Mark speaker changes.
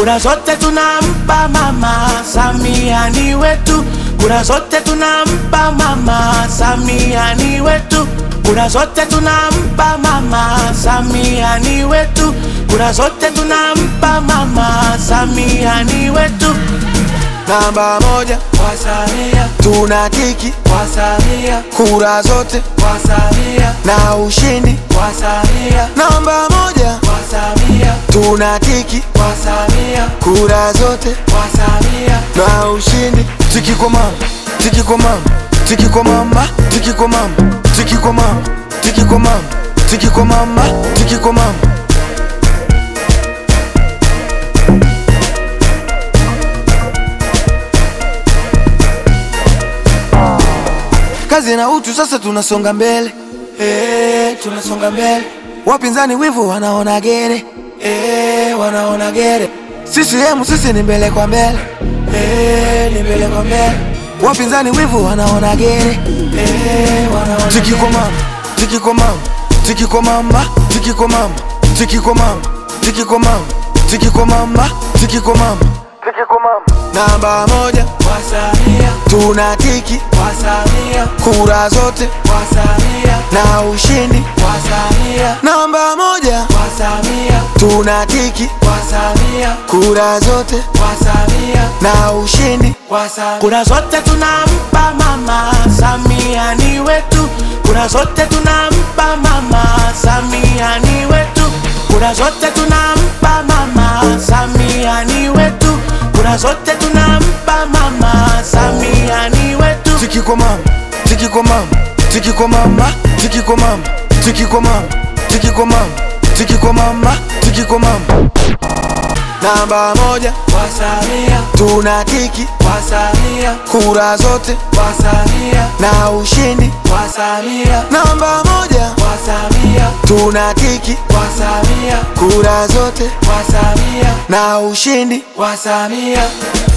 Speaker 1: kura zote tunampa Mama Samia ni wetu, kura zote tunampa Mama Samia ni wetu, kura zote tunampa Mama Samia ni wetu, kura zote tunampa Mama Samia ni wetu. Namba moja
Speaker 2: kwa Samia,
Speaker 1: tunatiki
Speaker 2: kwa Samia,
Speaker 1: kura zote
Speaker 2: kwa Samia,
Speaker 1: na ushindi
Speaker 2: kwa Samia.
Speaker 1: namba moja
Speaker 2: kwa Samia,
Speaker 1: tunatiki
Speaker 2: kwa Samia,
Speaker 1: kura zote
Speaker 2: kwa Samia,
Speaker 1: na ushindi. Tiki kwa mama, tiki kwa mama, tiki kwa mama, tiki kwa mama, tiki kwa mama, tiki kwa mama, tiki kwa mama, tiki kwa mama. Kazi na utu sasa tunasonga mbele,
Speaker 2: tunasonga mbele.
Speaker 1: wapinzani wivu wanaona gere,
Speaker 2: Wanaona gere.
Speaker 1: CCM sisi ni mbele kwa mbele,
Speaker 2: Ni mbele kwa mbele.
Speaker 1: wapinzani wivu wanaona gere.
Speaker 2: Wanaona
Speaker 1: Tiki kwa mama, tiki kwa mama, tiki kwa mama, tiki kwa mama, tiki kwa mama, tiki kwa mama, tiki kwa mama, tiki kwa mama, tiki kwa mama. Namba moja
Speaker 2: kwa Samia,
Speaker 1: tunatiki
Speaker 2: kwa Samia,
Speaker 1: kura zote
Speaker 2: kwa Samia,
Speaker 1: na ushindi.
Speaker 2: kwa Samia,
Speaker 1: Namba moja
Speaker 2: kwa Samia,
Speaker 1: tunatiki
Speaker 2: kwa Samia,
Speaker 1: kura zote
Speaker 2: kwa Samia,
Speaker 1: na ushindi.
Speaker 2: kwa Samia.
Speaker 1: Kura zote tunampa Mama Samia ni wetu, kura zote tunampa Mama Samia ni wetu, kura zote tunampa Mama Samia ni wetu, kura zote tunampa Mama Samia ni wetu. Tiki kwa mama, tiki kwa mama, tiki kwa mama, tiki kwa mama, tiki kwa mama, tiki kwa mama, tiki kwa mama, tiki kwa mama. Namba moja
Speaker 2: kwa Samia,
Speaker 1: tunatiki
Speaker 2: kwa Samia,
Speaker 1: kura zote
Speaker 2: kwa Samia,
Speaker 1: na ushindi.
Speaker 2: kwa Samia,
Speaker 1: Namba moja
Speaker 2: kwa Samia,
Speaker 1: tunatiki
Speaker 2: kwa Samia,
Speaker 1: kura zote
Speaker 2: kwa Samia,
Speaker 1: na ushindi.
Speaker 2: kwa Samia.